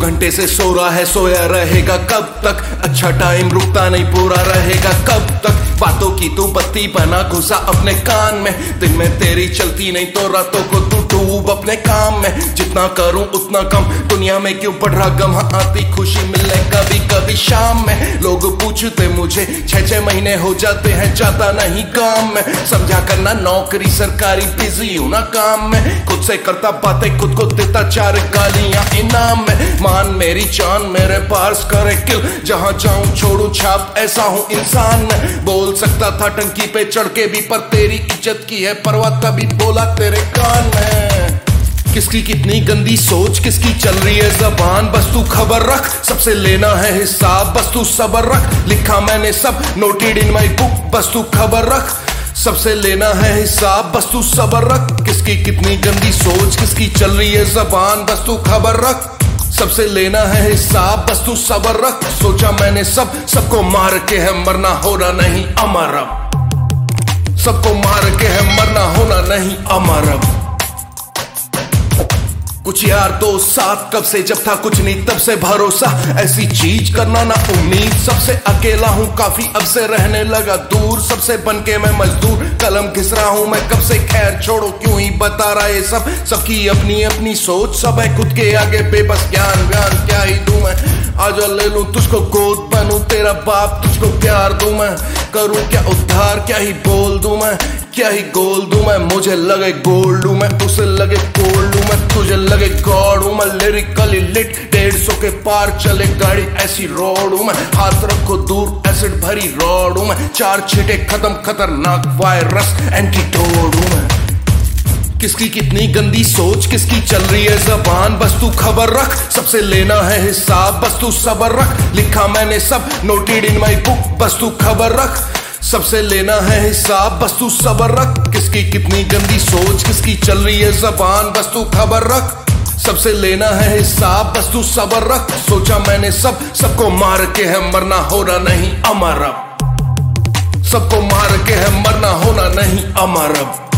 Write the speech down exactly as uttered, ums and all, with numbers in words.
घंटे से सो रहा है, सोया रहेगा कब तक? अच्छा टाइम रुकता नहीं, पूरा रहेगा कब तक? बातों की तू बत्ती बना घुसा अपने कान में, दिन में तेरी चलती नहीं तो रातों को तू डूब अपने काम में। जितना करूं उतना कम, दुनिया में क्यों बढ़ रहा गम? हाँ, आती खुशी मिलने कभी कभी शाम में। लोग पूछते मुझे छह छह महीने हो जाते हैं, जाता नहीं काम में। समझा करना नौकरी सरकारी, बिजी हूं ना काम में। खुद से करता बातें, खुद को देता चार गालियां इनाम में। मान मेरी जान मेरे पास करे किल, जहां जाऊं छोड़ू छाप, ऐसा हूं इंसान में। बोल सकता था टंकी पे चढ़ के भी, पर तेरी इज्जत की है परवाह तभी बोला तेरे कान में। किसकी कितनी गंदी सोच, किसकी चल रही है जबान, बस तू खबर रख, सबसे लेना है हिसाब, बस तू सबर रख। लिखा मैंने सब नोटेड इन माई बुक, बस तू खबर रख, सबसे लेना है हिसाब, बस तू सबर रख। किसकी कितनी गंदी सोच, किसकी चल रही है जबान, बस तू खबर रख, सबसे लेना है हिसाब, बस तू सबर रख। सोचा मैंने सब, सबको मार के है मरना, होना नहीं अमर अब। सबको मार के है मरना, होना नहीं अमर अब। कुछ यार तो साथ कब से, जब था कुछ नहीं तब से भरोसा, ऐसी चीज करना ना उम्मीद। सबसे अकेला हूँ काफी, अब से रहने लगा दूर, सबसे बनके मैं मजदूर, कलम घिस रहा हूँ मैं कब से। खैर छोड़ो, क्यों ही बता रहा ये सब, सबकी अपनी अपनी सोच, सब है खुद के आगे बेबस। ज्ञान व्यान क्या ही दूं मैं, आजा ले लूं तुझको गोद, बनूं तेरा बाप, तुझको प्यार दूं मैं। करूं क्या उद्धार, क्या ही बोल दूं मैं, क्या ही गोल दूं मैं। मुझे लगे गोल्ड हूं मैं, उसे लगे कोल्ड हूं मैं, तुझे लगे गॉड हूं मैं। लिरिकली लिट, डेढ़ सौ के पार चले गाड़ी, ऐसी रोड हूं मैं। हाथ रखो दूर, एसिड भरी रोड हूं मैं। चार छींटे खत्म, खतरनाक वायरस, एंटीडोट हूं मैं। किसकी कितनी गंदी सोच, किसकी चल रही है जबान, बस तू खबर रख, सबसे लेना है हिसाब, बस तू सबर रख। लिखा मैंने सब नोटेड इन माई बुक, बस तू खबर रख, सबसे लेना है हिसाब, बस तू सबर रख। किसकी कितनी गंदी सोच, किसकी चल रही है जबान, बस तू खबर रख, सबसे लेना है हिसाब, बस तू सबर रख। सोचा मैंने सब, सबको मार के है मरना, होना नहीं अमर अब। सबको मार के है मरना, होना नहीं अमर अब।